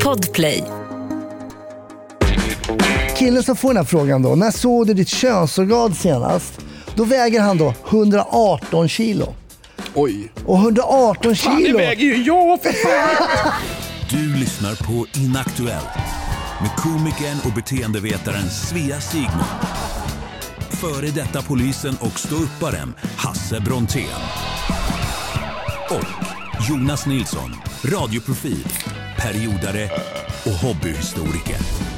Podplay. Killen som får den här frågan då, när såg du ditt könsorgan senast? Då väger han då 118 kilo. Oj. Och 118 kilo. Fan, det väger ju jag för fan. Du lyssnar på Inaktuellt med komikern och beteendevetaren Svea Sigmund. Före detta polisen och ståupparen Hasse Brontén. Och Jonas Nilsson, radioprofil, periodare och hobbyhistoriker.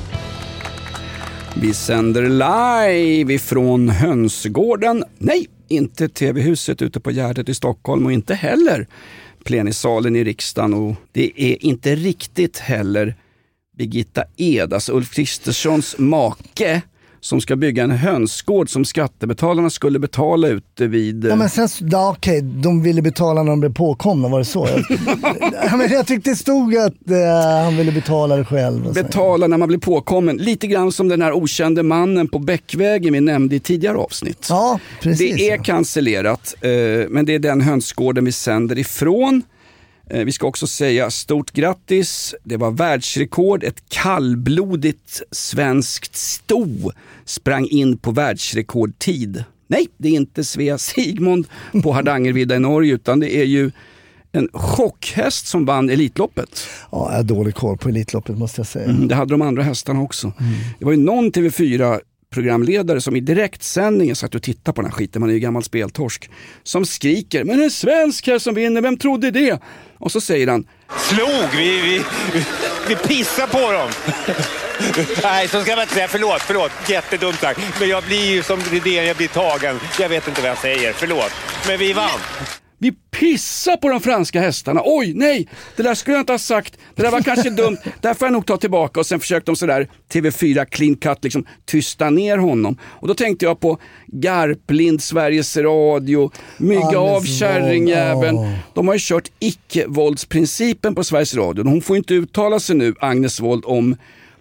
Vi sänder live ifrån Hönsgården. Nej, inte TV-huset ute på Gärdet i Stockholm och inte heller plenisalen i riksdagen. Och det är inte riktigt heller Birgitta Ed, alltså Ulf Kristerssons make, som ska bygga en hönsgård som skattebetalarna skulle betala ute vid... Ja, men sen, okej, de ville betala när de blev påkomna, var det så? Jag tyckte det stod att han ville betala det själv. Betala när man blir påkommen. Lite grann som den här okände mannen på Bäckvägen vi nämnde i tidigare avsnitt. Ja, precis. Det är cancellerat, men det är den hönsgården vi sänder ifrån. Vi ska också säga stort grattis. Det var världsrekord. Ett kallblodigt svenskt sto sprang in på världsrekordtid. Nej, det är inte Svea Sigmund på Hardangervidda i Norge, utan det är ju en chockhäst som vann Elitloppet. Ja, jag har dålig koll på Elitloppet, måste jag säga. Det hade de andra hästarna också. Det var ju någon TV4-programledare som i direktsändningen satt och tittade på den här skiten, man är ju gammal speltorsk, som skriker, men en svensk här som vinner, vem trodde det? Och så säger han, slog, vi pissar på dem. Nej, så ska man inte säga, förlåt, jättedumt sagt. Men jag blir ju som det, jag blir tagen. Jag vet inte vad jag säger, förlåt. Men vi vann. Vi pissar på de franska hästarna. Oj, nej, det där skulle jag inte ha sagt. Det där var kanske dumt. Där får jag nog ta tillbaka. Och sen försökte de sådär TV4 clean cut liksom tysta ner honom. Och då tänkte jag på Garplind, Sveriges Radio, Mygga av kärringjäveln. De har ju kört icke-våldsprincipen på Sveriges Radio. Hon får inte uttala sig nu, Agnes Wold, om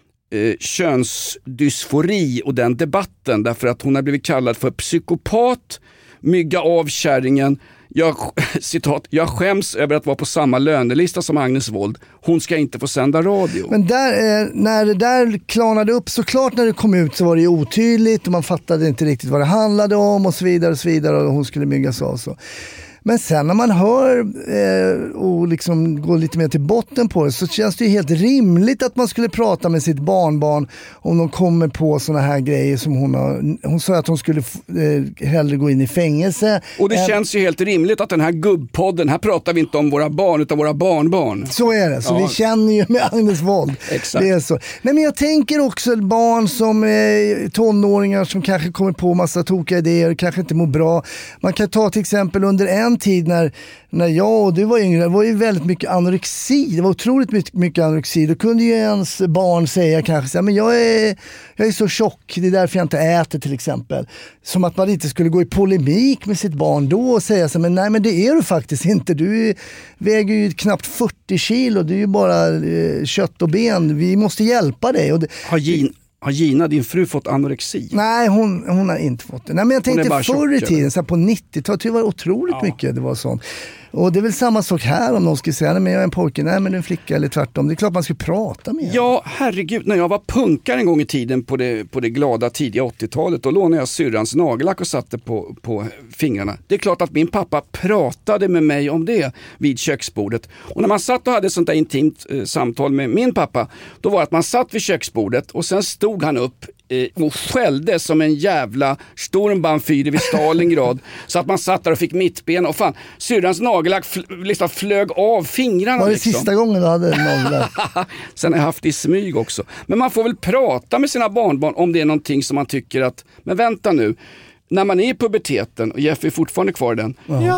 könsdysfori och den debatten. Därför att hon har blivit kallad för psykopat, Mygga av kärringen. Jag skäms över att vara på samma lönelista som Agnes Wold. Hon ska inte få sända radio. Men när det där klarnade upp, såklart när det kom ut så var det ju otydligt och man fattade inte riktigt vad det handlade om och så vidare och hon skulle myggas av så. Men sen när man hör och liksom går lite mer till botten på det, så känns det ju helt rimligt att man skulle prata med sitt barnbarn om de kommer på såna här grejer som hon sa att hon skulle hellre gå in i fängelse. Och det känns ju helt rimligt att den här gubbpodden, här pratar vi inte om våra barn utan våra barnbarn. Så är det, så vi känner ju med Agnes Wold. Exakt. Det är så. Nej, men jag tänker också barn som tonåringar som kanske kommer på massa tokiga idéer, kanske inte mår bra. Man kan ta till exempel under en tid när jag och du var yngre, det var ju väldigt mycket anorexi. Det var otroligt mycket anorexi. Då kunde ju ens barn säga kanske, men jag är så tjock, det är därför jag inte äter till exempel. Som att man inte skulle gå i polemik med sitt barn då och säga så, men nej, men det är du faktiskt inte. Du väger ju knappt 40 kilo, du är ju bara kött och ben. Vi måste hjälpa dig. Och Har Gina, din fru, fått anorexi? Nej, hon har inte fått det. Nej, men jag tänkte förr i tiden, så här på 90-talet, det var otroligt mycket det var sånt. Och det är väl samma sak här om någon skulle säga, nej men jag är en pojke, nej men en flicka eller tvärtom. Det är klart man ska prata med. Ja, herregud, när jag var punkare en gång i tiden på det glada tidiga 80-talet, då lånade jag syrrans nagellack och satte på fingrarna. Det är klart att min pappa pratade med mig om det vid köksbordet. Och när man satt och hade sånt där intimt samtal med min pappa, då var det att man satt vid köksbordet och sen stod han upp och skällde som en jävla Sturmbannfyr vid Stalingrad, så att man satt där och fick mittben och fan, syrrans nagellack liksom flög av fingrarna. Var det liksom sista gången du hade en nagellack? Sen har jag haft det i smyg också. Men man får väl prata med sina barnbarn om det är någonting som man tycker att, men vänta nu, när man är i puberteten och Jeff är fortfarande kvar i den,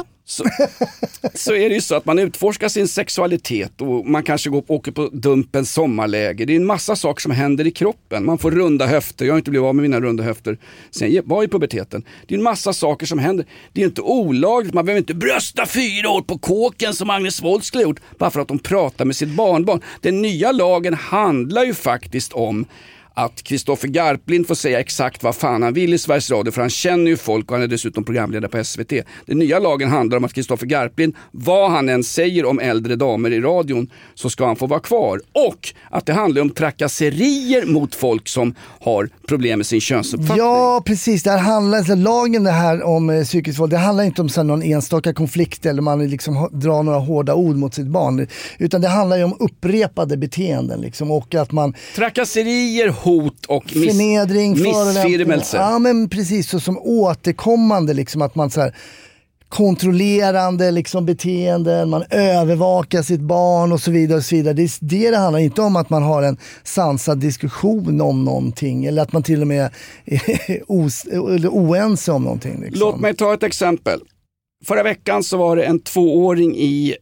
så är det ju så att man utforskar sin sexualitet och man kanske åker på Dumpens sommarläger. Det är en massa saker som händer i kroppen. Man får runda höfter. Jag har inte blivit av med mina runda höfter sen jag var i puberteten. Det är en massa saker som händer. Det är inte olagligt. Man behöver inte brösta 4 år på kåken som Agnes Wold skulle ha gjort bara för att de pratar med sitt barnbarn. Den nya lagen handlar ju faktiskt om att Kristoffer Garplind får säga exakt vad fan han vill i Sveriges Radio, för han känner ju folk och han är dessutom programledare på SVT. Den nya lagen handlar om att Kristoffer Garplind, vad han än säger om äldre damer i radion, så ska han få vara kvar. Och att det handlar om trakasserier mot folk som har problem med sin könsuppfattning. Ja, precis. Det här handlar, lagen det här om psykisk våld, det handlar inte om så någon enstaka konflikt eller man liksom drar några hårda ord mot sitt barn, utan det handlar ju om upprepade beteenden liksom, och att man trakasserier, hot och förnedring, missfirmelse. Ja, men precis, så som återkommande liksom, att man så här kontrollerande liksom beteenden, man övervakar sitt barn och så vidare och så vidare. Det handlar inte om att man har en sansad diskussion om någonting eller att man till och med är oense om någonting. Liksom. Låt mig ta ett exempel. Förra veckan så var det en 2-åring i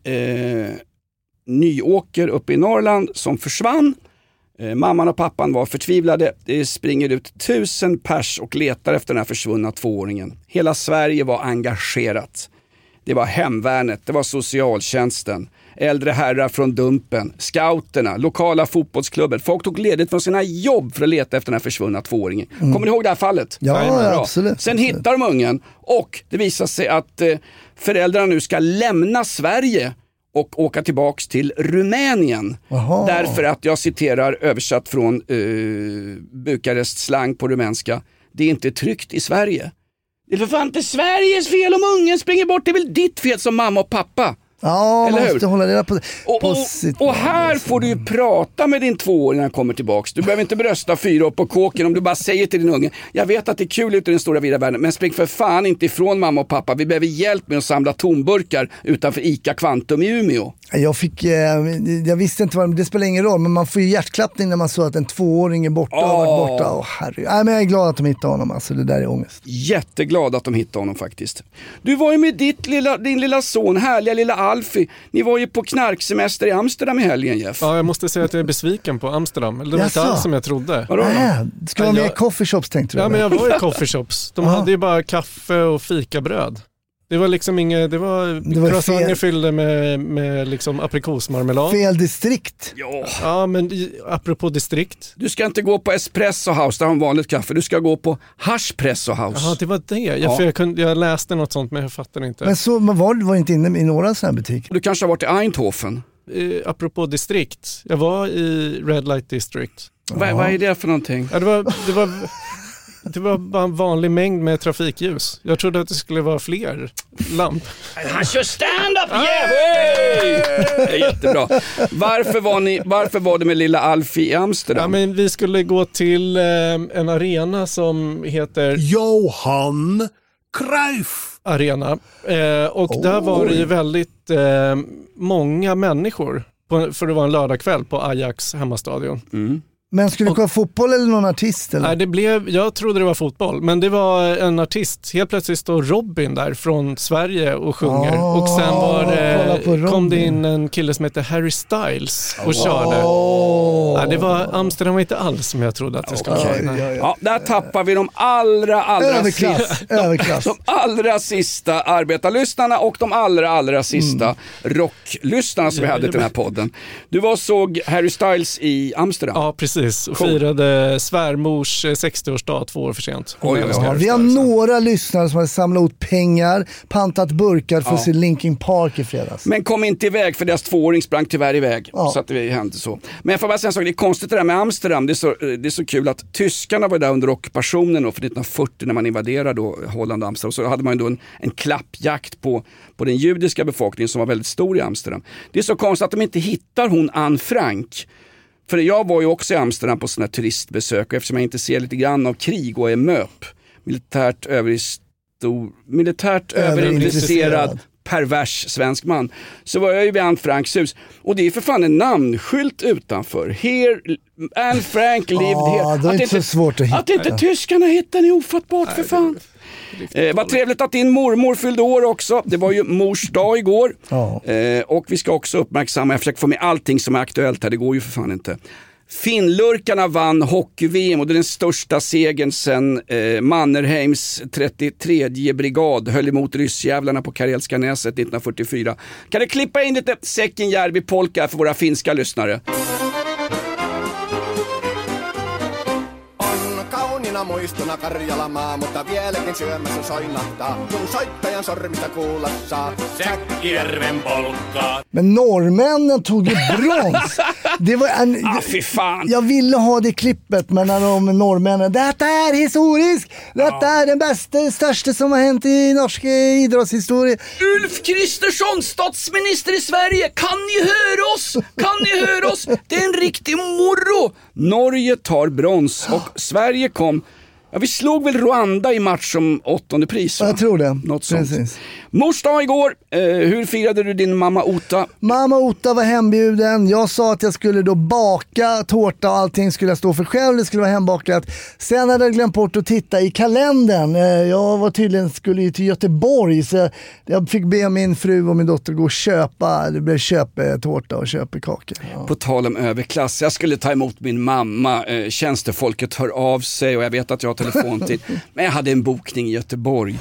Nyåker uppe i Norrland som försvann. Mamman och pappan var förtvivlade. Det springer ut 1000 pers och letar efter den här försvunna 2-åringen. Hela Sverige var engagerat. Det var hemvärnet, det var socialtjänsten, äldre herrar från Dumpen, scouterna, lokala fotbollsklubbar. Folk tog ledigt från sina jobb för att leta efter den här försvunna 2-åringen. Kommer ni ihåg det här fallet? Ja, absolut. Sen hittar de ungen och det visar sig att föräldrarna nu ska lämna Sverige och åka tillbaks till Rumänien. Aha. Därför att, jag citerar översatt från Bukarest slang på rumänska, det är inte tryggt i Sverige. Det är för fan inte Sveriges fel om ungen springer bort, det är väl ditt fel som mamma och pappa. Ja, man måste hålla reda på och här får du ju prata med din 2-åring när han kommer tillbaks. Du behöver inte brösta 4 upp på kåken om du bara säger till din unge, jag vet att det är kul ute i den stora vida världen, men spring för fan inte ifrån mamma och pappa. Vi behöver hjälp med att samla tomburkar utanför ICA Kvantum i Umeå. Jag visste inte vad det spelar ingen roll, men man får ju hjärtklappning när man såg att en 2-åring är borta och har varit borta. Nej, men jag är glad att de hittade honom, alltså det där är ångest. Jätteglad att de hittade honom faktiskt. Du var ju med din lilla son, härliga lilla Alfie. Ni var ju på knarksemester i Amsterdam i helgen, Jeff. Ja, jag måste säga att jag är besviken på Amsterdam. Det var inte alls som jag trodde. Ska vara med i coffeeshops, tänkte du? Ja, men jag var i coffeeshops. De hade ju bara kaffe och fikabröd. Det var liksom inget, det var croissanter fyllde med liksom aprikosmarmelad. Fel distrikt. Ja, men apropå distrikt. Du ska inte gå på Espresso House där har vanligt kaffe. Du ska gå på Hashpresso House. Ja, det var det. Jag läste något sånt, men jag fattar inte. Men så var inte inne i några sådana butiker? Du kanske har varit i Eindhoven. Apropå distrikt. Jag var i Red Light District. Vad är det för någonting? Ja, det var bara en vanlig mängd med trafikljus. Jag trodde att det skulle vara fler lamp. Han kör stand-up, Det är jättebra. Varför var det med lilla Alfie i Amsterdam? Ja, men vi skulle gå till en arena som heter Johan Cruyff Arena. Och där var det ju väldigt många människor för det var en lördagkväll på Ajax hemmastadion. Mm. Men skulle det vara fotboll eller någon artist? Eller? Nej, jag trodde det var fotboll. Men det var en artist. Helt plötsligt står Robin där från Sverige och sjunger. Och sen kom det in en kille som heter Harry Styles och körde. Nej, det var Amsterdam var inte alls som jag trodde att det skulle vara. Ja, där tappar vi de allra Överklass. De allra sista arbetarlyssnarna och de allra sista rocklyssnarna som vi hade till den här podden. Du var och såg Harry Styles i Amsterdam. Ja, precis. Och firade svärmors 60-årsdag 2 år för sent. Vi har några lyssnare som har samlat ut pengar, pantat burkar för sin Linkin Park i fredags. Men kom inte iväg för deras 2-åring sprang tyvärr iväg. Så att det hände så. Men jag får bara säga en sak, det är konstigt det där med Amsterdam. Det är så kul att tyskarna var där under ockupationen för 1940 när man invaderade Holland och Amsterdam. Så hade man då en klappjakt på den judiska befolkningen som var väldigt stor i Amsterdam. Det är så konstigt att de inte hittar hon Anne Frank. För jag var ju också i Amsterdam på sådana turistbesök och eftersom jag inte ser lite grann av krig och är MÖP, militärt överintresserad pervers svensk man, så var jag ju vid Anne Franks hus och det är för fan en namnskylt utanför. Here, Anne Frank lived here. Det är inte så svårt att hitta. Att inte tyskarna hittar är ofattbart för fan. Vad trevligt att din mormor fyllde år också. Det var ju mors dag igår. Och vi ska också uppmärksamma, jag försöker få med allting som är aktuellt här, det går ju för fan inte. Finnlurkarna vann hockey-VM och det är den största segern sedan Mannerheims 33 brigad höll emot ryssjävlarna på Karelska näset 1944. Kan du klippa in lite Säckenjärvi polka för våra finska lyssnare? Kauniina muistona Karjalamaa, mutta vieläkin syömässä soinahtaa, kun soittajan sormista kuulla saa Säkkijärven polkkaa. Men norrmännen tog ju brons. Det var fy fan. Jag ville ha det klippet, men när de norrmännen, detta är historiskt. Detta är den bästa, största som har hänt i norsk idrottshistoria. Ulf Kristersson, statsminister i Sverige, kan ni höra oss? Kan ni höra oss? Det är en riktig morro. Norge tar brons och Sverige kom. Ja, vi slog väl Rwanda i match som 8:e pris. Jag tror det. Något sånt. Mors dag igår. Hur firade du din mamma Ota? Mamma Ota var hembjuden. Jag sa att jag skulle då baka tårta och allting skulle jag stå för själv. Det skulle vara hembakat. Sen hade jag glömt bort att titta i kalendern. Jag var tydligen skulle ju till Göteborg, så jag fick be min fru och min dotter gå och köpa. Det blev köptårta och köpekaka. Ja. På tal om överklass. Jag skulle ta emot min mamma. Tjänstefolket hör av sig och jag vet att jag har telefon till. Men jag hade en bokning i Göteborg.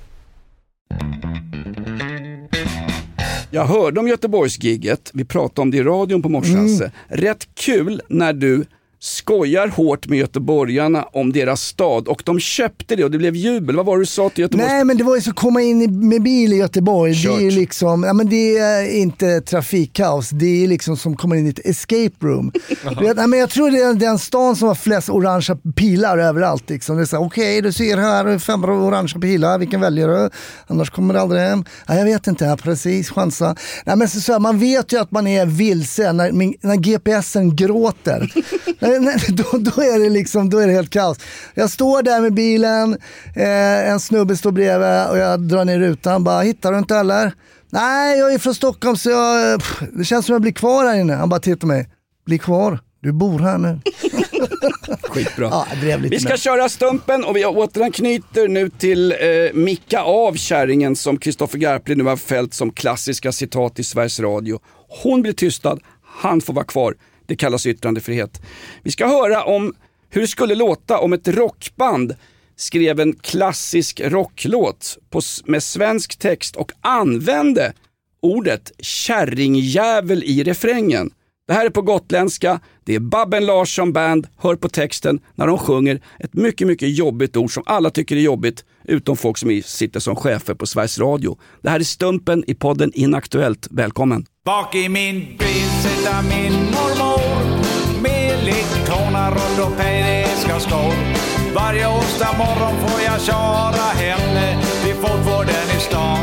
Jag hörde om Göteborgsgigget. Vi pratade om det i radion på morse. Rätt kul när du skojar hårt med göteborgarna om deras stad och de köpte det och det blev jubel. Vad var det du sa till Göteborg? Nej, men det var ju så komma in med bil i Göteborg. Kört. Det är liksom, ja, men det är inte trafikkaos. Det är liksom som kommer in i ett escape room. Men jag tror det är den stan som har flest orangea pilar överallt liksom. Det är så okej, du ser här 5 orangea pilar, vilken väljer du? Annars kommer du aldrig hem. Ja, jag vet inte, precis, chansa. Nej, men så man vet ju att man är vilse när GPSen gråter. Då är det liksom, då är det helt kaos. Jag står där med bilen, en snubbe står bredvid och jag drar ner rutan, bara, hittar du inte eller? Nej, jag är från Stockholm så det känns som jag blir kvar här inne. Han bara tittar på mig, bli kvar, du bor här nu. Skitbra. Ja, vi ska köra stumpen och vi återanknyter nu till Micka av kärringen som Kristoffer Garpli nu har fällt som klassiska citat i Sveriges Radio. Hon blir tystad, han får vara kvar. Det kallas yttrandefrihet. Vi ska höra om hur det skulle låta om ett rockband skrev en klassisk rocklåt med svensk text och använde ordet kärringjävel i refrängen. Det här är på gotländska. Det är Babben Larsson Band. Hör på texten när de sjunger ett mycket, mycket jobbigt ord som alla tycker är jobbigt, utom folk som sitter som chefer på Sveriges Radio. Det här är Stumpen i podden Inaktuellt. Välkommen. Bak i min bil sitter min mormor med liktornar runt och pejdiska skor. Varje onsdag morgon får jag köra henne till fotvården i stan.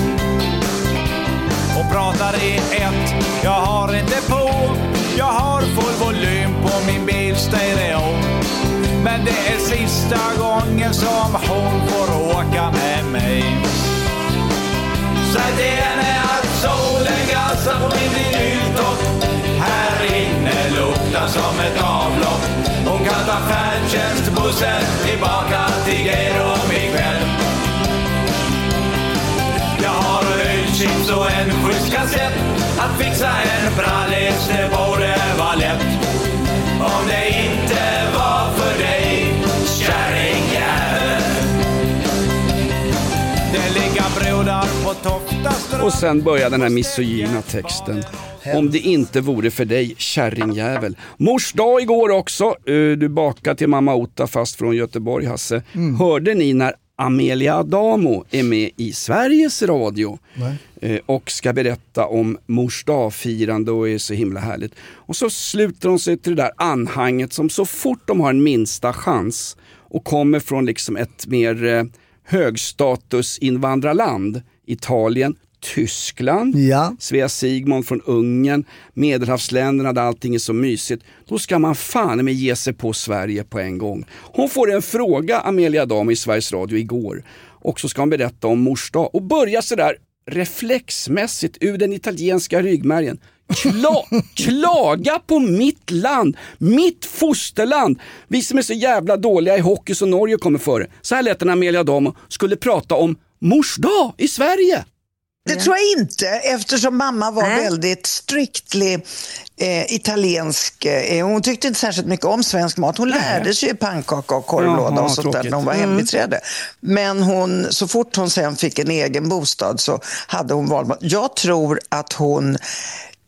Och pratar i ett, jag har inte på. Jag har full volym på min bilstereo. Men det är sista gången som hon får åka med mig. Så det är att solen gassar på min vinyltopp. Här inne luktar som ett avlopp. Hon kan ta färdtjänstbussen tillbaka till Gerom ikväll. Jag har chips och en schysst kassett. Att fixa en brallis, det borde vara lätt. Om det inte var för dig, kärringjävel. Det ligger brodar på Tofta. Och sen börjar den här misogyna texten. Om det inte vore för dig, kärringjävel. Mors dag igår också. Du bakade till mamma Ota fast från Göteborg, Hasse. Hörde ni när Amelia Adamo är med i Sveriges Radio och ska berätta om mors dagfirande och är så himla härligt. Och så sluter de sig till det där anhanget som så fort de har en minsta chans och kommer från liksom ett mer högstatus invandrarland, Italien, Tyskland, Svea Sigmund från Ungern, Medelhavsländerna där allting är så mysigt. Då ska man fan med ge sig på Sverige på en gång. Hon får en fråga, Amelia Adamo i Sveriges Radio igår. Och så ska hon berätta om mors dag och börja så där reflexmässigt ur den italienska ryggmärgen. Klaga på mitt land, mitt fosterland. Vi som är så jävla dåliga i hockey som Norge kommer före. Så här lät en Amelia Adamo skulle prata om mors dag i Sverige. Det tror jag inte, eftersom mamma var väldigt strictly italiensk. Hon tyckte inte särskilt mycket om svensk mat. Hon lärde sig ju pannkaka och korvlåda och sånt där när hon var hembiträde. Men så fort hon sen fick en egen bostad så hade hon valmat. Jag tror att hon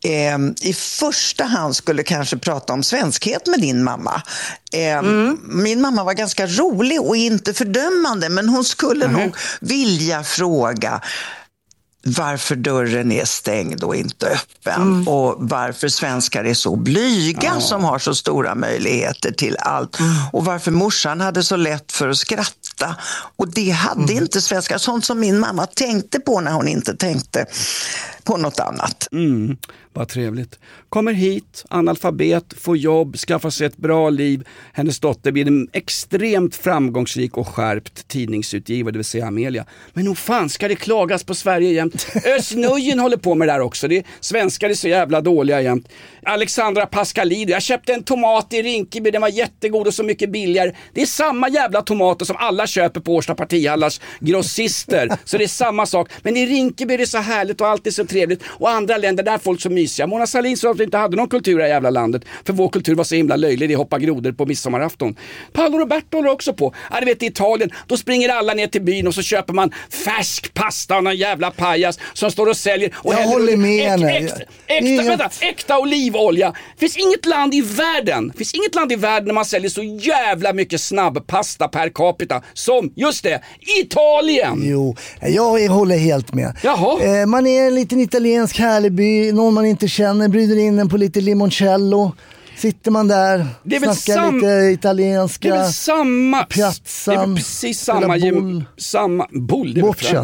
i första hand skulle kanske prata om svenskhet med din mamma. Min mamma var ganska rolig och inte fördömande, men hon skulle nog vilja fråga varför dörren är stängd och inte öppen och varför svenskar är så blyga som har så stora möjligheter till allt och varför morsan hade så lätt för att skratta och det hade inte svenskar, sånt som min mamma tänkte på när hon inte tänkte på något annat. Vad trevligt. Kommer hit, analfabet, får jobb, skaffar sig ett bra liv. Hennes dotter blir en extremt framgångsrik och skärpt tidningsutgivare, det vill säga Amelia. Men nog fan ska det klagas på Sverige jämt. Ösnöjen håller på med det där också. Svenskar är så jävla dåliga jämt. Alexandra Pascalidou, jag köpte en tomat i Rinkeby, den var jättegod och så mycket billigare. Det är samma jävla tomater som alla köper på Årsta Partihallars grossister. Så det är samma sak. Men i Rinkeby är det så härligt och alltid så trevligt. Och andra länder där är folk så mysiga. Mona Sahlin sa att vi inte hade någon kultur i det jävla landet. För vår kultur var så himla löjlig. Det hoppar grodor på midsommarafton. Paolo Roberto håller också på. Du vet i Italien, då springer alla ner till byn och så köper man färsk pasta och någon jävla pajas som står och säljer. Och jag håller med äkta olivolja. Finns inget land i världen där man säljer så jävla mycket snabbpasta per capita som, just det, Italien. Jo, jag håller helt med. Man är en liten italiensk härlig by, någon man inte känner, bryter in en på lite limoncello. Sitter man där, snackar lite italienska. Det är väl samma piazzan. Det är precis samma boll. Boccia.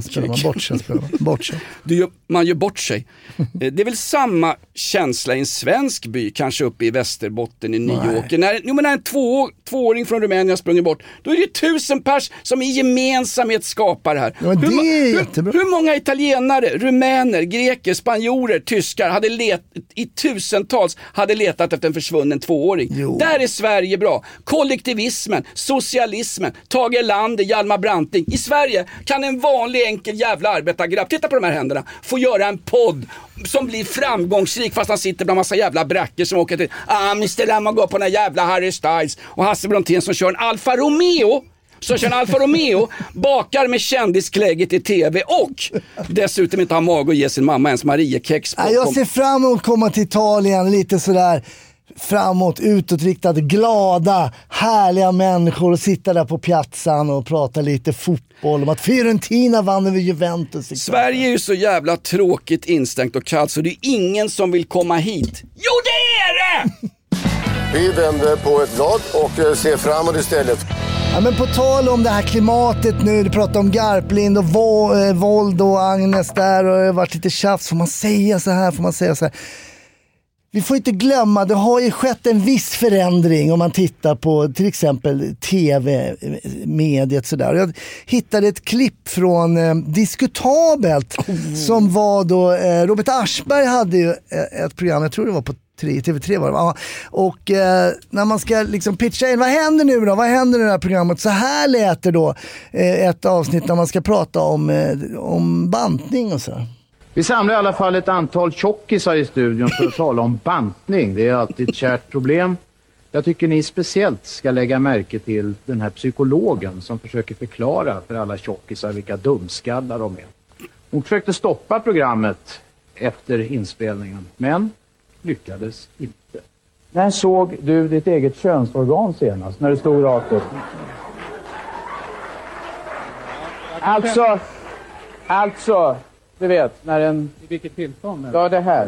Man gör bort sig. Det är väl samma känsla i en svensk by, kanske uppe i Västerbotten i Nyåker. När en tvååring från Rumänien sprungit bort, då är det 1000 pers som i gemensamhet skapar det här. Ja, det är jättebra. Hur många italienare, rumäner, greker, spanjorer, tyskar hade i tusentals hade letat efter en försvunnen tvååring. Jo. Där är Sverige bra. Kollektivismen, socialismen, Tage Erlander, Hjalmar Branting. I Sverige kan en vanlig enkel jävla arbetargrabb, titta på de här händerna, få göra en podd som blir framgångsrik fast han sitter bland massa jävla bracker som åker till Amsterdam och går på den jävla Harry Styles och Hasse Brontén som kör en Alfa Romeo bakar med kändisklägget i tv och dessutom inte har mag att ge sin mamma ens Mariekex. Jag ser fram emot att komma till Italien lite sådär framåt, utåtriktade, glada, härliga människor och sitta där på piazzan och prata lite fotboll om att Fiorentina vann över Juventus. Sverige är ju så jävla tråkigt instängt och kallt så det är ingen som vill komma hit. Jo, det är det! Vi vänder på ett blad och ser framåt istället. Ja, men på tal om det här klimatet nu, du pratar om Garplind och våld och Agnes där och det har varit lite tjafs. Får man säga så här? Vi får inte glömma, det har ju skett en viss förändring om man tittar på till exempel tv-mediet sådär. Jag hittade ett klipp från Diskutabelt som var då, Robert Aschberg hade ju ett program, jag tror det var på TV3 var det, ja. Och när man ska liksom pitcha in, vad händer nu då? Vad händer i det här programmet? Så här lät det då ett avsnitt när man ska prata om bantning och så. Vi samlar i alla fall ett antal tjockisar i studion för att tala om bantning. Det är alltid ett kärt problem. Jag tycker ni speciellt ska lägga märke till den här psykologen som försöker förklara för alla tjockisar vilka dumskallar de är. Hon försökte stoppa programmet efter inspelningen, men lyckades inte. När såg du ditt eget könsorgan senast? När det stod rakt upp? Alltså, du vet, när en... I vilket tillstånd? Ja, det här.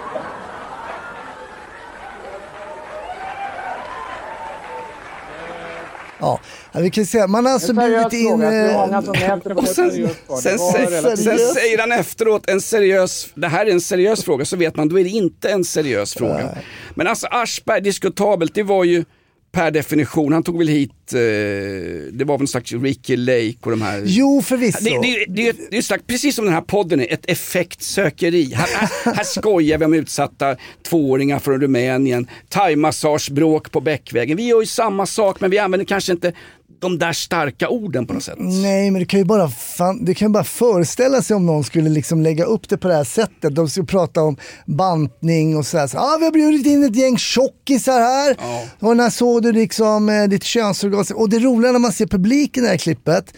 Ja, vi kan säga, man har alltså blivit in... Sen säger han efteråt det här är en seriös fråga, så vet man, då är det inte en seriös fråga. Men alltså Aschberg, Diskutabelt, det var ju per definition, han tog väl hit det var väl en slags Ricky Lake och de här... Jo, förvisso. Det är slags, precis som den här podden är, ett effektsökeri. Här skojar vi om utsatta tvååringar från Rumänien, thai-massagebråk på Bäckvägen. Vi gör ju samma sak, men vi använder kanske inte de där starka orden på något sätt. Nej, men det kan ju bara föreställa sig om någon skulle liksom lägga upp det på det här sättet. De skulle prata om bantning och sådär. Vi har bjudit in ett gäng tjockisar här. Ja. Och när såg du liksom ditt könsorgan? Och det roliga när man ser publiken i det här klippet,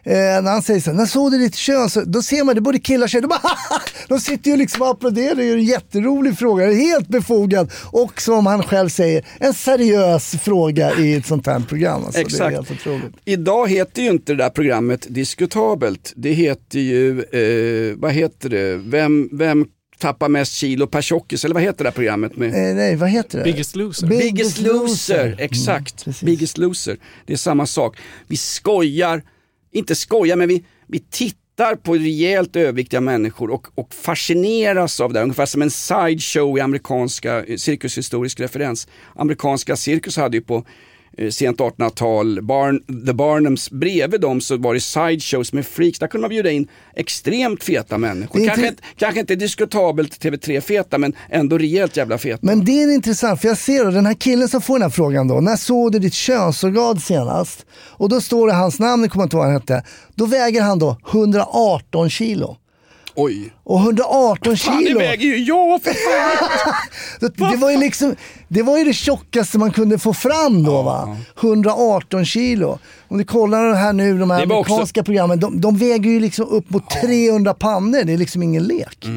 när han säger så här, när såg du ditt kön? Så, då ser man det både killar och tjejer. De sitter ju liksom och applåderar. Det är ju en jätterolig fråga. Det är helt befogad. Och som han själv säger, en seriös fråga i ett sånt här program. Alltså, exakt. det är helt otroligt. Idag heter ju inte det där programmet diskutabelt. Det heter ju, vad heter det? Vem tappar mest kilo per tjockis? Eller vad heter det här programmet med? Nej, vad heter det? Biggest Loser. Biggest Loser, exakt. Biggest Loser. Det är samma sak. Vi skojar, inte skojar, men vi tittar på rejält överviktiga människor och fascineras av det. Ungefär som en sideshow i amerikanska cirkushistorisk referens. Amerikanska cirkus hade ju på sent 1800-tal, The Barnums, bredvid dem så var det sideshows med freaks. Där kunde man bjuda in extremt feta människor. Kanske inte diskutabelt TV3-feta, men ändå rejält jävla feta. Men det är intressant, för jag ser då, den här killen som får den här frågan då, när såg du ditt könsorgan senast? Och då står det hans namn, jag kommer inte ihåg vad han hette. Då väger han då 118 kilo. Oj. Och 118 kilo. Det väger ju jag för fan. Det var ju liksom, det var ju det tjockaste man kunde få fram då, va? 118 kilo. Om du kollar det här nu, de här amerikanska programmen, de väger ju liksom upp mot 300 pannor. Det är liksom ingen lek.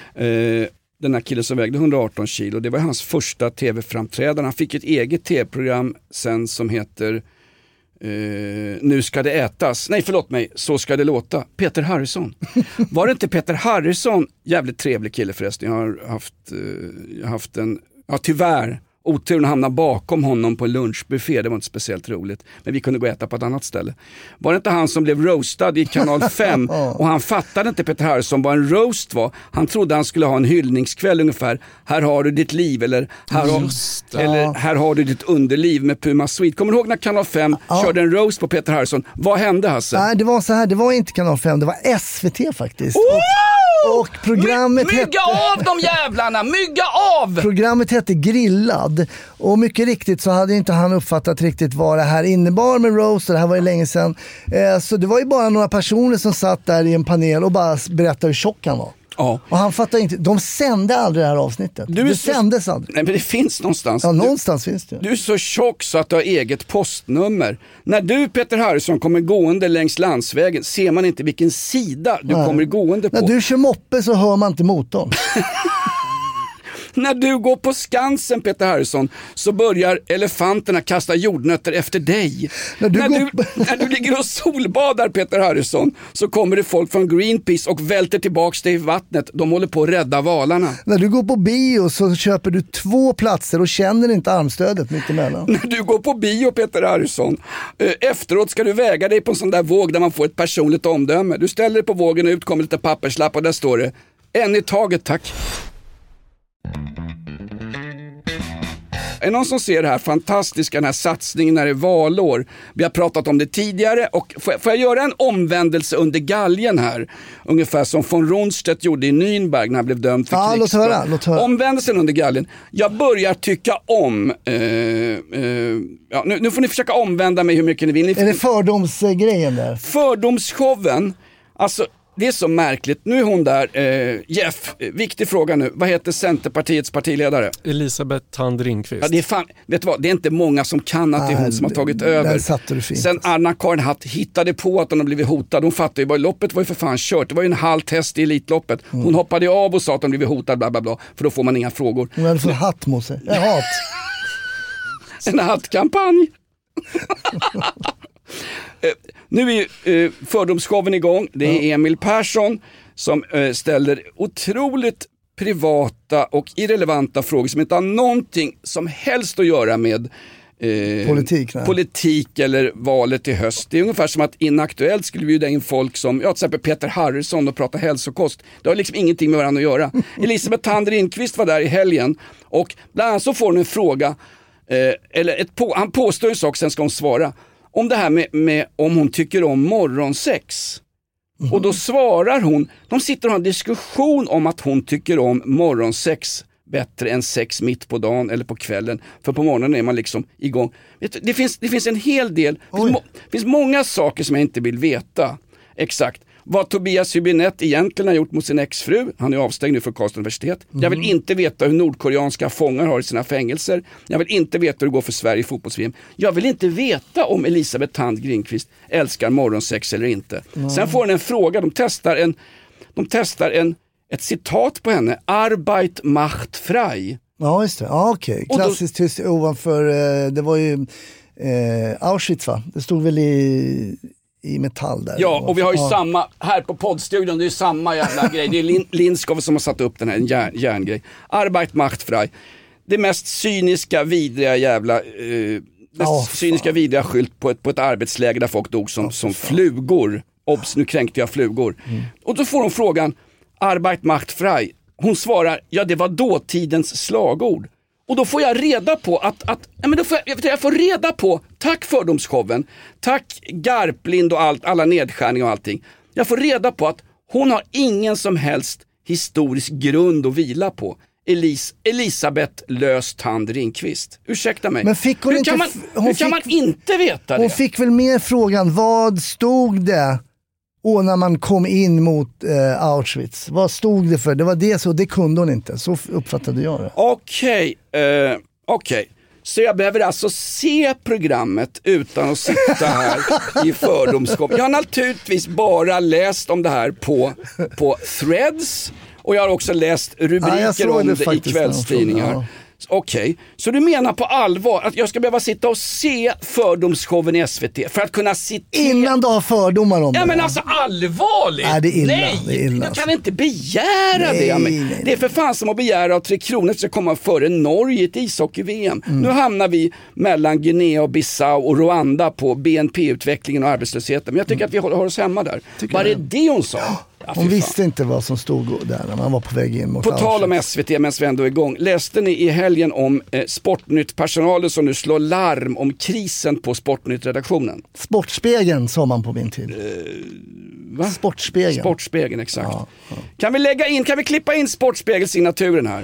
Den här killen som vägde 118 kilo, det var hans första tv-framträdande. Han fick ett eget tv-program sen som heter Nu ska det ätas. Nej, förlåt mig, Så ska det låta. Peter Harrison. Var det inte Peter Harrison? Jävligt trevlig kille förresten. Jag har haft en, tyvärr, oturen att hamna bakom honom på en lunchbuffé. Det var inte speciellt roligt. Men vi kunde gå och äta på ett annat ställe. Var det inte han som blev roastad i kanal 5? Och han fattade inte, Peter Harrison, vad en roast var. Han trodde han skulle ha en hyllningskväll ungefär. Här har du ditt liv, eller här har du ditt underliv med Puma Sweet. Kommer du ihåg när kanal 5 körde en roast på Peter Harrison? Vad hände, Hasse? Nej, det var så här, det var inte kanal 5, det var SVT faktiskt. Och programmet mygga av de jävlarna, mygga av! Programmet hette Grillad. Och mycket riktigt så hade inte han uppfattat riktigt vad det här innebar med roast. Och det här var ju länge sedan. Så det var ju bara några personer som satt där i en panel och bara berättade hur tjock han var. Ja. Och han fattade inte, de sände aldrig det här avsnittet. Det sändes aldrig. Nej, men det finns någonstans. Ja, någonstans finns det. Du är så tjock så att du har eget postnummer. När du, Peter Harrison, kommer gående längs landsvägen ser man inte vilken sida du kommer gående på. När du kör moppe så hör man inte motorn. När du går på Skansen, Peter Harrison, så börjar elefanterna kasta jordnötter efter dig. När du ligger och solbadar, Peter Harrison, så kommer det folk från Greenpeace och välter tillbaks dig i vattnet. De håller på att rädda valarna. När du går på bio så köper du 2 platser och känner inte armstödet mitt emellan. När du går på bio, Peter Harrison, efteråt ska du väga dig på en sån där våg där man får ett personligt omdöme. Du ställer dig på vågen och ut kommer lite papperslapp och där står det: en i taget, tack. Är det någon som ser det här fantastiska, den här satsningen när det är valår? Vi har pratat om det tidigare och får jag göra en omvändelse under galgen här? Ungefär som von Rundstedt gjorde i Nürnberg när han blev dömd för krigsbrott. Låt höra. Omvändelsen under galgen. Jag börjar tycka om... nu får ni försöka omvända mig hur mycket ni vill. Är det fördomsgrejen där? Fördomsshowen, alltså... Det är så märkligt. Nu är hon där. Jeff, viktig fråga nu. Vad heter Centerpartiets partiledare? Elisabeth Thand Ringqvist. Ja, det är fan, vet du vad? Det är inte många som kan att det är hon som har tagit över. Satte du fint. Sen Anna-Karin Hatt hittade på att hon har blivit hotad. Hon fattade ju bara, loppet var ju för fan kört. Det var ju en halv test i Elitloppet. Hon hoppade av och sa att hon blivit hotad, bla bla bla. För då får man inga frågor. Hon hade fått hatt mot sig. Hat. En hattkampanj. Nu är fördomsshowen igång. Det är Emil Persson som ställer otroligt privata och irrelevanta frågor som inte har någonting som helst att göra med politik eller valet i höst. Det är ungefär som att Inaktuellt skulle bjuda in folk som till exempel Peter Harrison och prata hälsokost. Det har liksom ingenting med varandra att göra. Elisabeth Thand Ringqvist var där i helgen och bland annat så får hon en fråga han påstår en sak, sen ska hon svara om det här med om hon tycker om morgonsex. Och då svarar hon, de sitter och har en diskussion om att hon tycker om morgonsex bättre än sex mitt på dagen eller på kvällen. För på morgonen är man liksom igång. Det finns en hel del, det finns många saker som jag inte vill veta exakt. Vad Tobias Hübinette egentligen har gjort mot sin exfru. Han är avstängd nu från Karlstad universitet. Jag vill inte veta hur nordkoreanska fångar har i sina fängelser. Jag vill inte veta hur det går för Sverige i fotbolls-VM. Jag vill inte veta om Elisabeth Thand Grindqvist älskar morgonsex eller inte. Sen får hon en fråga. De testar ett citat på henne. Arbeit macht frei. Ja, just det. Ja, okej. Klassiskt tyst ovanför, det var ju Auschwitz, va? Det stod väl i metall där. Ja, och vi har ju samma, här på poddstudion, det är ju samma jävla grej. Det är Lindskov som har satt upp den här, en järngrej. Arbeit macht frei. Det mest cyniska, vidriga jävla... cyniska, vidriga skylt på ett arbetsläger där folk dog som flugor. Obs, nu kränkte jag flugor. Och då får hon frågan, Arbeit macht frei. Hon svarar, ja det var dåtidens slagord. Och då får jag reda på jag får reda på, tack fördomsshowen, tack Garplind och alla nedskärningar och allting. Jag får reda på att hon har ingen som helst historisk grund att vila på. Elisabeth Lös Thand Ringqvist. Ursäkta mig. Men fick hon hur kan man inte veta det? Hon fick väl mer frågan, vad stod det? Och när man kom in mot Auschwitz, vad stod det för? Det var det, så det kunde hon inte. Så uppfattade jag det. Okej. Så jag behöver alltså se programmet utan att sitta här i fördomsskap. Jag har naturligtvis bara läst om det här på Threads. Och jag har också läst rubriker om det i kvällstidningar. Ja. Okej, så du menar på allvar att jag ska behöva sitta och se fördomsshowen i SVT för att kunna citera... Innan du har fördomar om det. Ja, men alltså allvarligt! Nej, det är illa. Nej, det är illa. Jag kan inte begära det. Nej. Det är för fan som att begära av 3 Kronor att komma före Norge i ett ishockey-VM. Nu hamnar vi mellan Guinea och Bissau och Rwanda på BNP-utvecklingen och arbetslösheten. Men jag tycker att vi håller oss hemma där. Var det det hon sa? Ja, hon visste inte vad som stod där när man var på väg in mot På tal om SVT, medan vi ändå är igång. Läste ni i helgen om Sportnytt-personalen som nu slår larm om krisen på Sportnytt-redaktionen? Sportspegeln sa man på min tid. Va? Sportspegeln, exakt. Ja. Kan vi klippa in Sportspegel-signaturen här?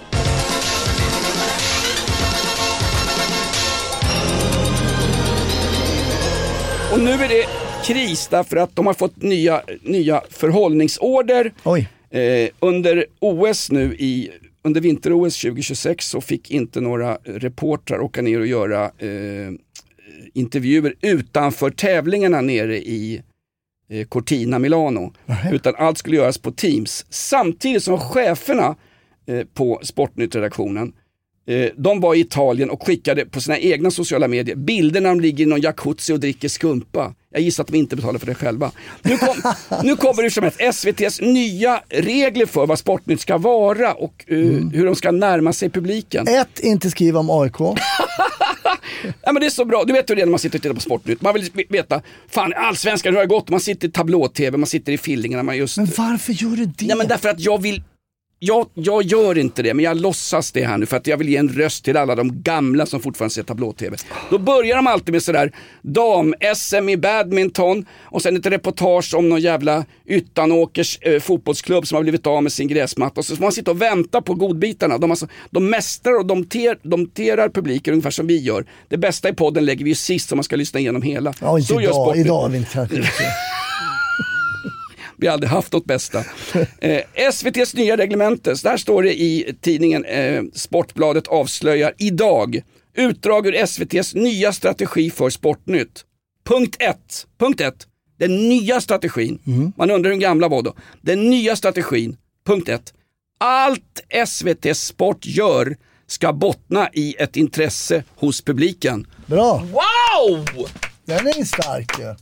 Och nu är det kris därför att de har fått nya förhållningsorder. Under OS nu under vinter-OS 2026 så fick inte några reportrar åka ner och göra intervjuer utanför tävlingarna nere i Cortina, Milano. Utan allt skulle göras på Teams. Samtidigt som cheferna på Sportnytt-redaktionen de var i Italien och skickade på sina egna sociala medier bilder när de ligger i någon jacuzzi och dricker skumpa. Jag gissar att de inte betalar för det själva. Nu kommer det som ett SVT:s nya regler för vad Sportnytt ska vara och hur de ska närma sig publiken. Inte skriva om AIK. Ja, men det är så bra. Du vet hur det är när man sitter och tittar på Sportnytt. Man vill veta, fan, allsvenskan, hur har det gått? Man sitter i tablå-tv, man sitter i fillingarna. Men varför gör du det? Ja, men därför att jag gör inte det, men jag låtsas det här nu för att jag vill ge en röst till alla de gamla som fortfarande ser tablå-tv. Då börjar de alltid med sådär dam-SM i badminton och sen ett reportage om någon jävla Yttanåkers fotbollsklubb som har blivit av med sin gräsmatta. Och så får man sitta och vänta på godbitarna. De mästrar och domterar publiken ungefär som vi gör. Det bästa i podden lägger vi ju sist så man ska lyssna igenom hela. Ja, inte idag vill jag inte. Vi har aldrig haft något bästa. SVT:s nya reglemente, där står det i tidningen Sportbladet avslöjar idag. Utdrag ur SVT:s nya strategi för Sportnytt. Punkt 1. Den nya strategin. Man undrar hur gamla var då. Den nya strategin. Punkt 1. Allt SVT Sport gör ska bottna i ett intresse hos publiken. Bra. Wow! Den är stark, ja.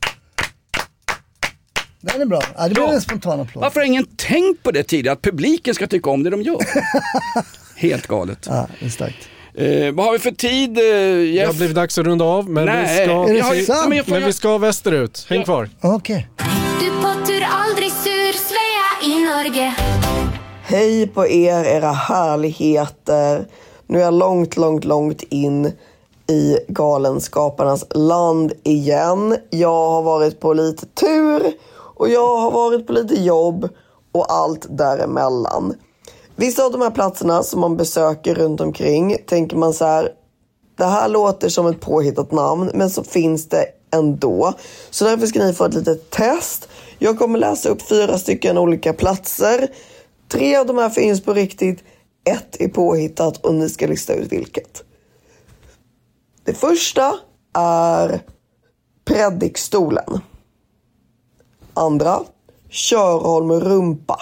Den är bra. Ja, det blir en spontan applåd. Varför har ingen tänkt på det tidigare? Att publiken ska tycka om det de gör. Helt galet. Ja, det är starkt. Vad har vi för tid, Jeff? Det har blivit dags att runda av, men vi ska västerut. Häng kvar. Okej. Du potter aldrig sur, Svea i Norge. Hej på era härligheter. Nu är jag långt in i galenskaparnas land igen. Jag har varit på lite tur och jag har varit på lite jobb och allt däremellan. Vissa av de här platserna som man besöker runt omkring tänker man så här, det här låter som ett påhittat namn, men så finns det ändå. Så därför ska ni få ett litet test. Jag kommer läsa upp 4 stycken olika platser. 3 av de här finns på riktigt. 1 är påhittat och ni ska lista ut vilket. Det första är Predikstolen. Andra, Körholm rumpa.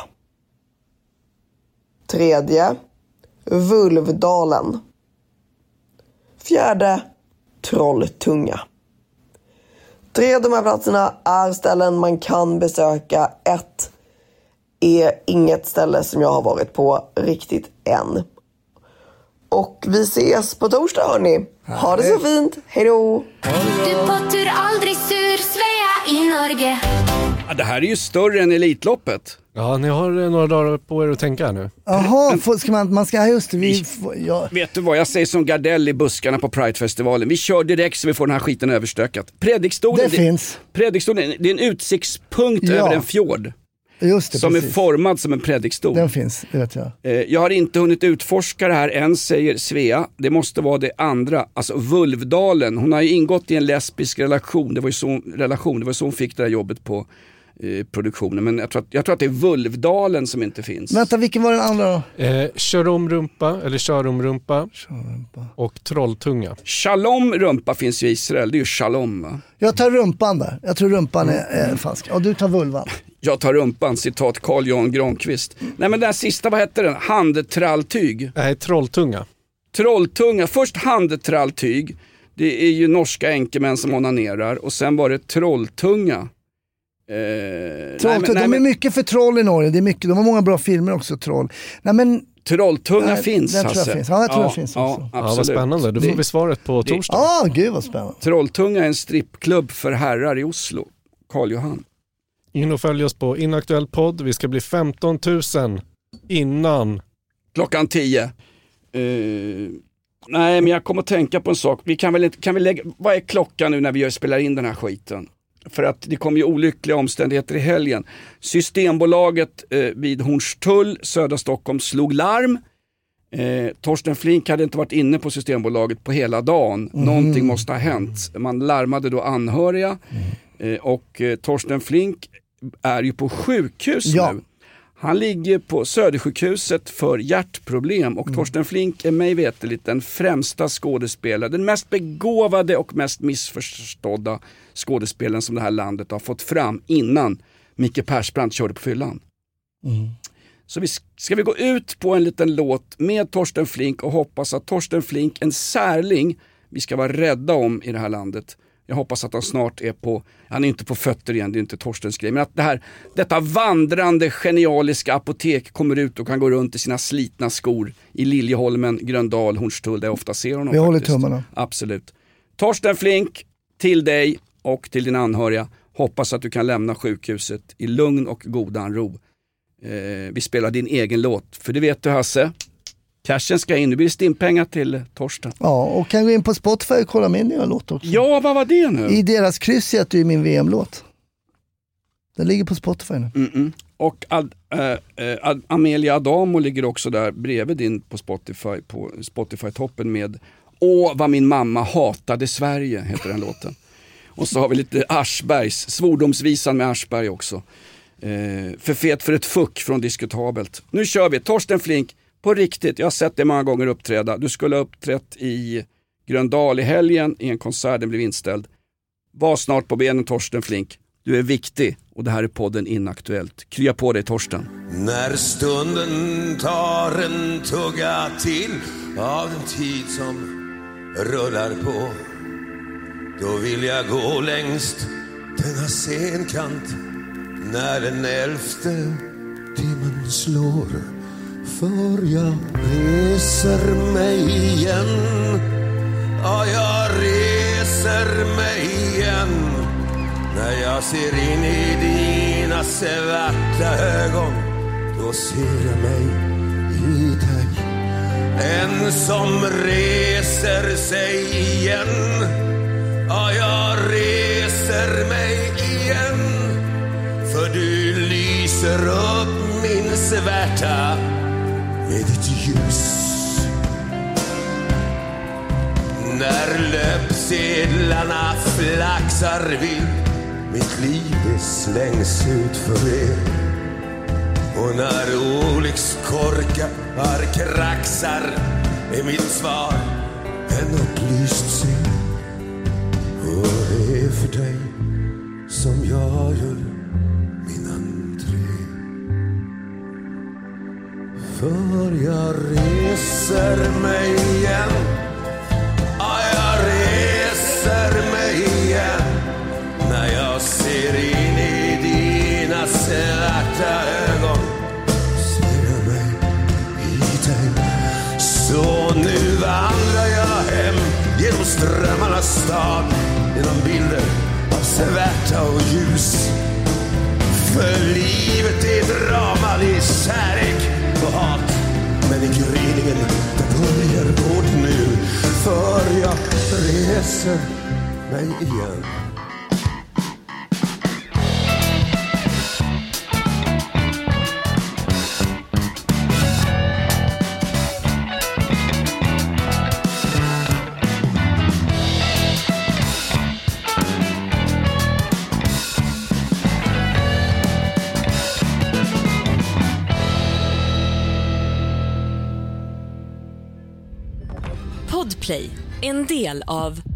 3, Vulvdalen. 4, Trolltunga. 3 av de här platserna är ställen man kan besöka. 1 är inget ställe som jag har varit på riktigt än. Och vi ses på torsdag, hörni. Ha det så fint. Hej då! Du potter aldrig sur, Svea i Norge. Ja, det här är ju större än Elitloppet. Ja, ni har några dagar på er att tänka nu. Jaha, man ska just det. Vet du vad, jag säger som Gardell i buskarna på Pridefestivalen. Vi kör direkt så vi får den här skiten överstökat. Predikstolen, finns. Predikstolen, det är en utsiktspunkt över en fjord. Just det, som precis. är formad som en predikstol. Den finns, det vet jag. Jag har inte hunnit utforska det här än, säger Svea. Det måste vara det andra. Alltså Vulvdalen. Hon har ju ingått i en lesbisk relation. Det var ju så hon fick det här jobbet på produktionen. Men jag tror att det är Vulvdalen som inte finns. Vänta, vilken var den andra då? Köromrumpa och Trolltunga. Shalom rumpa finns ju i Israel. Det är ju shalom, va? Jag tar rumpan där. Jag tror rumpan är falsk. Och du tar vulvan. Jag tar rumpan, citat Carl Jan Granqvist. Nej, men den sista, vad heter den? Handtralltyg. Nej, Trolltunga. Trolltunga. Först handtralltyg. Det är ju norska änkemän som onanerar. Och sen var det Trolltunga. De är mycket för troll i Norge. Det är mycket, de har många bra filmer också, troll. Nej, men Trolltunga finns, den tror jag finns. Ja, jag tror det finns också. Ja, ja, vad spännande. Då får vi svaret på torsdag. Gud vad spännande. Trolltunga är en strippklubb för herrar i Oslo. Karl Johan. In och följ oss på Inaktuell podd. Vi ska bli 15 000 innan klockan 10. Nej, men jag kommer att tänka på en sak. Kan vi lägga, vad är klockan nu när vi spelar in den här skiten? För att det kommer ju olyckliga omständigheter i helgen. Systembolaget vid Hornstull, södra Stockholm, slog larm. Torsten Flink hade inte varit inne på Systembolaget på hela dagen. Någonting måste ha hänt. Man larmade då anhöriga. Och Torsten Flink är ju på sjukhus nu. Han ligger på Södersjukhuset för hjärtproblem. Och Torsten Flink är mig veterligt den främsta skådespelare, den mest begåvade och mest missförstådda skådespelaren som det här landet har fått fram innan Micke Persbrandt körde på fyllan. Så ska vi gå ut på en liten låt med Torsten Flink och hoppas att Torsten Flink, en särling vi ska vara rädda om i det här landet. Jag hoppas att han snart är han är inte på fötter igen, det är inte Torstens grej. Men att detta vandrande genialiska apotek kommer ut och kan gå runt i sina slitna skor i Liljeholmen, Gröndal, Hornstull, där jag ofta ser honom. Vi håller tummarna. Absolut. Torsten Flink, till dig och till dina anhöriga. Hoppas att du kan lämna sjukhuset i lugn och godan ro. Vi spelar din egen låt. För det vet du, Hasse. Cashen ska in, nu blir det stimpengar till Torsten. Ja, och kan gå in på Spotify och kolla min nya låt också. Ja, vad var det nu? I deras kryss är ju min VM-låt. Den ligger på Spotify nu. Och Amelia Adamo ligger också där bredvid din på Spotify-toppen med Åh, vad min mamma hatade Sverige, heter den låten. Och så har vi lite Aschbergs, svordomsvisan med Aschberg också. För fet för ett fuck från Diskutabelt. Nu kör vi, Torsten Flink. På riktigt, jag har sett det många gånger uppträda. Du skulle ha uppträtt i Gröndal i helgen i en konsert, den blev inställd. Var snart på benen, Torsten Flink. Du är viktig och det här är podden Inaktuellt. Krya på dig, Torsten. När stunden tar en tugga till av den tid som rullar på, då vill jag gå längst denna scenkant när den 11:e timmen slår. För jag reser mig igen. Ja, jag reser mig igen. När jag ser in i dina svarta ögon, då ser jag mig i dig. En som reser sig igen. Ja, jag reser mig igen. För du lyser upp min svärta med ditt ljus. När löps sedlarna flaxar vilt. Mitt liv det slängs ut för er. Och när olyckskorkar kraxar är mitt svar en upplyst syn. Och det är för dig som jag gör min entré. För jag reser mig igen. Ja, jag reser mig igen. När jag ser in i dina svarta ögon. Ser jag mig i dig. Så nu vandrar jag hem genom strömmarnas stad. Genom bilder av svärta och ljus. För livet är drama, det är kärlek och hat. Men i gryningen, där börjar vårt nu. För jag reser mig igen. Podplay, en del av